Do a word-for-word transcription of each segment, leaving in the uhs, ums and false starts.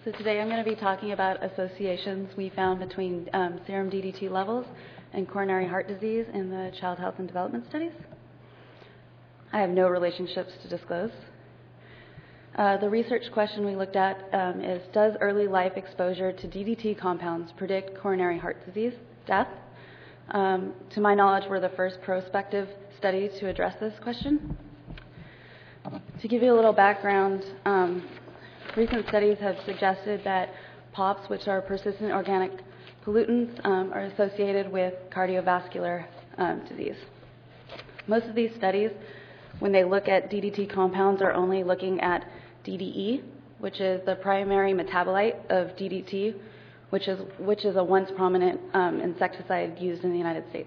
So today I'm going to be talking about associations we found between um, serum D D T levels and coronary heart disease in the child health and development studies. I have no relationships to disclose. Uh, the research question we looked at um, is, does early life exposure to D D T compounds predict coronary heart disease death? Um, to my knowledge, we're the first prospective study to address this question. To give you a little background, um, recent studies have suggested that P O Ps, which are persistent organic pollutants, um, are associated with cardiovascular um, disease. Most of these studies, when they look at D D T compounds, are only looking at D D E, which is the primary metabolite of D D T, which is, which is a once prominent um, insecticide used in the United States.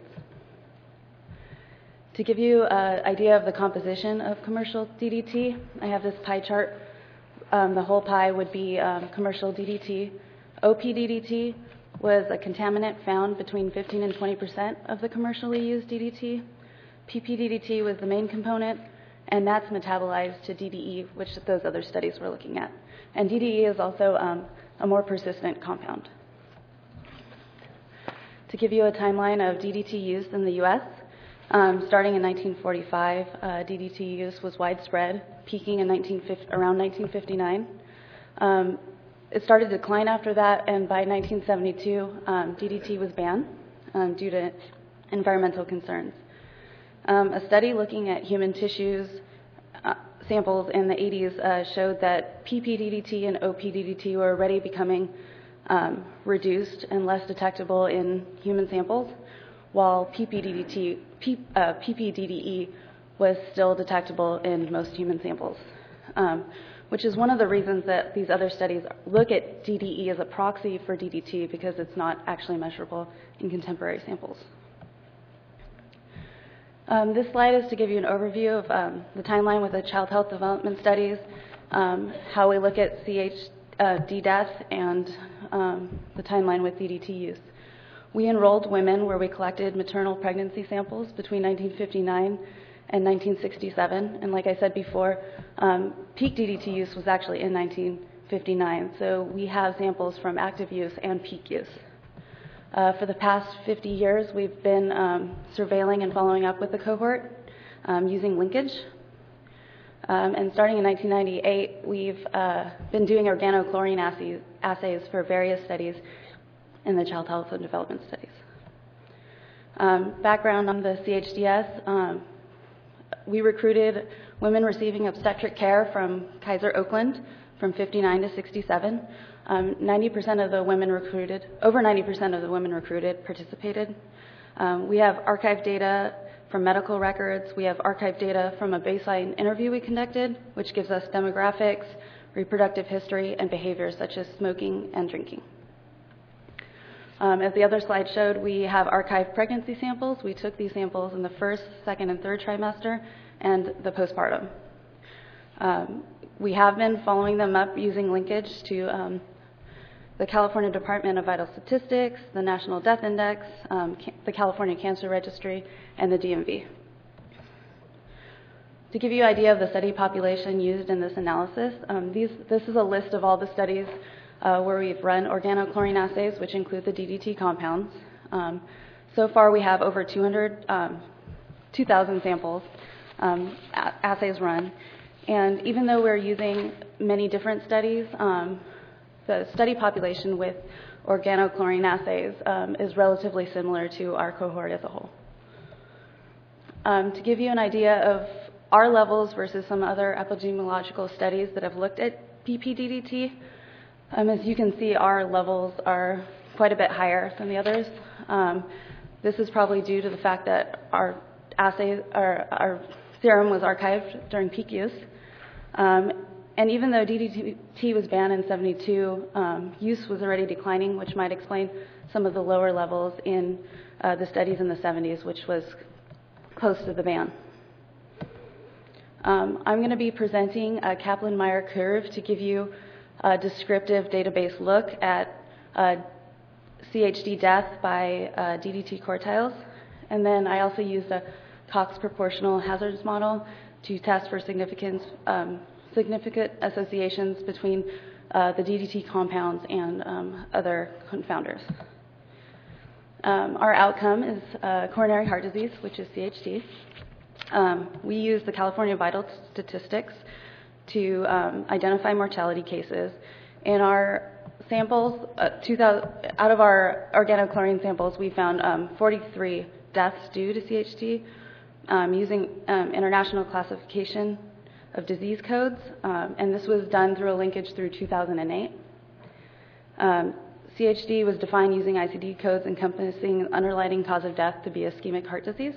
To give you an idea of the composition of commercial D D T, I have this pie chart. Um, the whole pie would be um, commercial D D T. O P D D T was a contaminant found between fifteen and twenty percent of the commercially used D D T. P P D D T was the main component, and that's metabolized to D D E, which those other studies were looking at. And D D E is also um, a more persistent compound. To give you a timeline of D D T use in the U S, um, starting in nineteen forty-five, uh, D D T use was widespread, peaking in nineteen fifty, around nineteen fifty-nine. Um, it started to decline after that, and by nineteen seventy-two, um, D D T was banned um, due to environmental concerns. Um, a study looking at human tissues uh, samples in the eighties uh, showed that P P D D T and O P D D T were already becoming um, reduced and less detectable in human samples, while P P D D T, P, uh, P P D D E was still detectable in most human samples, um, which is one of the reasons that these other studies look at D D E as a proxy for D D T, because it's not actually measurable in contemporary samples. Um, this slide is to give you an overview of um, the timeline with the child health development studies, um, how we look at C H D death, and um, the timeline with D D T use. We enrolled women where we collected maternal pregnancy samples between nineteen fifty-nine and nineteen sixty-seven, and like I said before, um, peak D D T use was actually in nineteen fifty-nine, so we have samples from active use and peak use. Uh, for the past fifty years, we've been um, surveilling and following up with the cohort um, using linkage. Um, and starting in nineteen ninety-eight, we've uh, been doing organochlorine assays, assays for various studies in the child health and development studies. Um, background on the C H D S, um, we recruited women receiving obstetric care from Kaiser Oakland from fifty-nine to sixty-seven. Um, ninety percent of the women recruited, over ninety percent of the women recruited participated. Um, we have archived data from medical records. We have archived data from a baseline interview we conducted, which gives us demographics, reproductive history, and behaviors such as smoking and drinking. Um, as the other slide showed, we have archived pregnancy samples. We took these samples in the first, second, and third trimester and the postpartum. Um, we have been following them up using linkage to um, the California Department of Vital Statistics, the National Death Index, um, ca- the California Cancer Registry, and the D M V. To give you an idea of the study population used in this analysis, um, these, this is a list of all the studies uh, where we've run organochlorine assays, which include the D D T compounds. Um, so far, we have over two hundred, um, two thousand samples um, a- assays run. And even though we're using many different studies, um, the study population with organochlorine assays um, is relatively similar to our cohort as a whole. Um, to give you an idea of our levels versus some other epidemiological studies that have looked at P P D D T, um, as you can see, our levels are quite a bit higher than the others. Um, this is probably due to the fact that our assay, our, our serum was archived during peak use. Um, and even though D D T was banned in seventy-two, um, use was already declining, which might explain some of the lower levels in uh, the studies in the seventies, which was close to the ban. Um, I'm going to be presenting a Kaplan-Meier curve to give you a descriptive database look at uh, C H D death by uh, D D T quartiles. And then I also used a Cox proportional hazards model to test for significance, um, significant associations between uh, the D D T compounds, and um, other confounders. Um, our outcome is uh, coronary heart disease, which is C H D. Um, we use the California Vital Statistics to um, identify mortality cases. In our samples, uh, two thousand, out of our organochlorine samples, we found um, forty-three deaths due to C H D um, using um, international classification of disease codes, um, and this was done through a linkage through two thousand eight. Um, C H D was defined using I C D codes encompassing an underlying cause of death to be ischemic heart disease.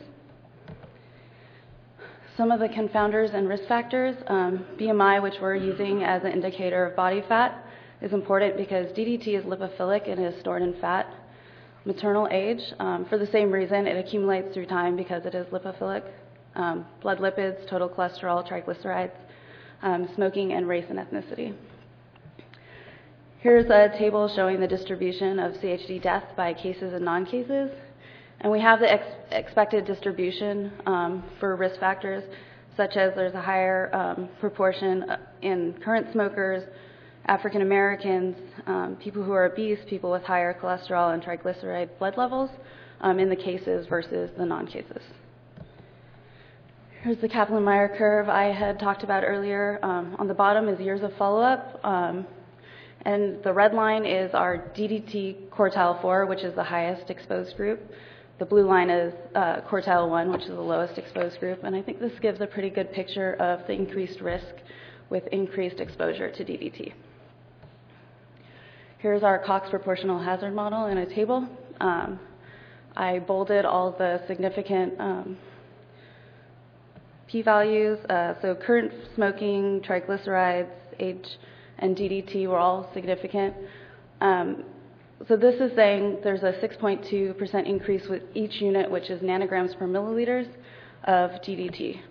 Some of the confounders and risk factors, um, B M I, which we're using as an indicator of body fat, is important because D D T is lipophilic and is stored in fat. Maternal age, um, for the same reason, it accumulates through time because it is lipophilic. Um, blood lipids, total cholesterol, triglycerides, um, smoking, and race and ethnicity. Here's a table showing the distribution of C H D death by cases and non-cases. And we have the ex expected distribution um, for risk factors, such as there's a higher um, proportion in current smokers, African Americans, um, people who are obese, people with higher cholesterol and triglyceride blood levels um, in the cases versus the non-cases. Here's the Kaplan-Meier curve I had talked about earlier. Um, on the bottom is years of follow-up, um, and the red line is our D D T quartile four, which is the highest exposed group. The blue line is uh, quartile one, which is the lowest exposed group, and I think this gives a pretty good picture of the increased risk with increased exposure to D D T. Here's our Cox proportional hazard model in a table. Um, I bolded all the significant um, p-values, uh, so current smoking, triglycerides, age, and D D T were all significant. Um, So this is saying there's a six point two percent increase with each unit, which is nanograms per milliliters of D D T.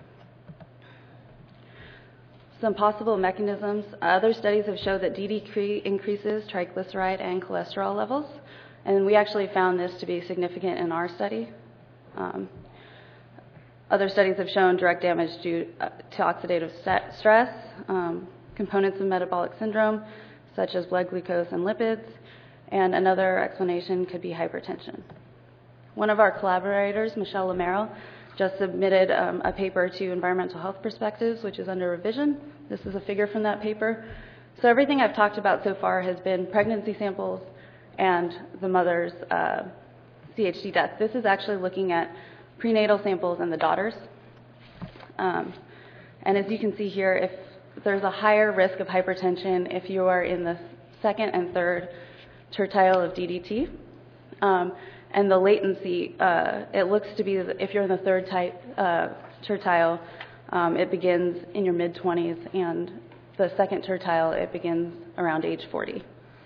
Some possible mechanisms. Other studies have showed that D D T increases triglyceride and cholesterol levels, and we actually found this to be significant in our study. Um, other studies have shown direct damage due to oxidative stress, um, components of metabolic syndrome, such as blood glucose and lipids, and another explanation could be hypertension. One of our collaborators, Michelle Lamero, just submitted um, a paper to Environmental Health Perspectives, which is under revision. This is a figure from that paper. So everything I've talked about so far has been pregnancy samples and the mother's uh, C H D death. This is actually looking at prenatal samples and the daughters. Um, and as you can see here, if there's a higher risk of hypertension if you are in the second and third tertile of D D T. Um, and the latency, uh, it looks to be, if you're in the third type, uh, tertile, um, it begins in your mid twenties, and the second tertile, it begins around age forty.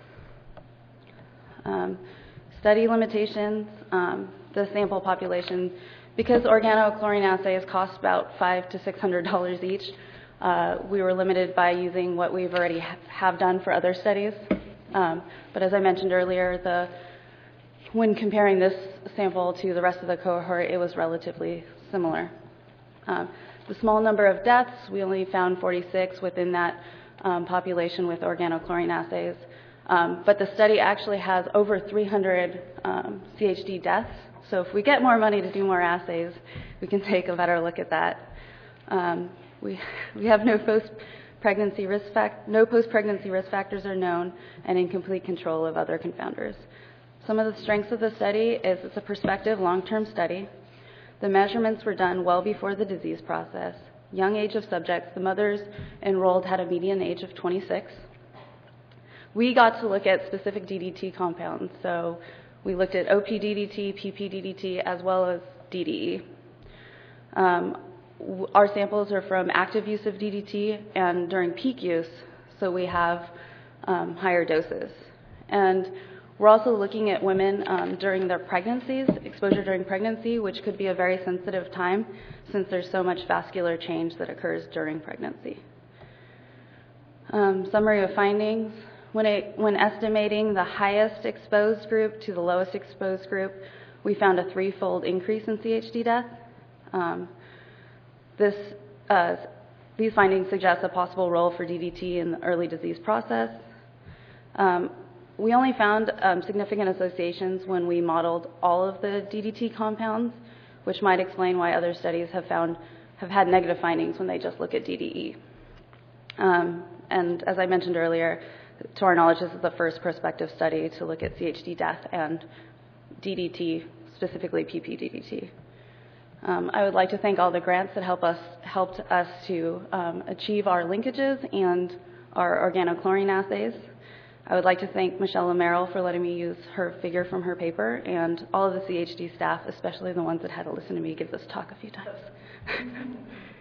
Um, study limitations, um, the sample population, because organochlorine assays cost about five to six hundred dollars each, uh, we were limited by using what we've already ha have done for other studies. Um, but as I mentioned earlier, the, when comparing this sample to the rest of the cohort, it was relatively similar. Um, the small number of deaths, we only found forty-six within that um, population with organochlorine assays. Um, but the study actually has over three hundred um, C H D deaths. So if we get more money to do more assays, we can take a better look at that. Um, we, we have no post Pregnancy risk fact, no post-pregnancy risk factors are known, and in complete control of other confounders. Some of the strengths of the study is it's a prospective long-term study. The measurements were done well before the disease process. Young age of subjects, the mothers enrolled had a median age of twenty-six. We got to look at specific D D T compounds, so we looked at O P D D T, P P D D T, as well as D D E. Um, Our samples are from active use of D D T and during peak use, so we have um, higher doses. And we're also looking at women um, during their pregnancies, exposure during pregnancy, which could be a very sensitive time since there's so much vascular change that occurs during pregnancy. Um, summary of findings. When, it, when estimating the highest exposed group to the lowest exposed group, we found a threefold increase in C H D death. Um, This uh, these findings suggest a possible role for D D T in the early disease process. Um, we only found um, significant associations when we modeled all of the D D T compounds, which might explain why other studies have found have had negative findings when they just look at D D E. Um, and as I mentioned earlier, to our knowledge, this is the first prospective study to look at C H D death and D D T, specifically P P D D T. Um, I would like to thank all the grants that help us, helped us to um, achieve our linkages and our organochlorine assays. I would like to thank Michelle Lamerrill for letting me use her figure from her paper, and all of the C H D staff, especially the ones that had to listen to me give this talk a few times.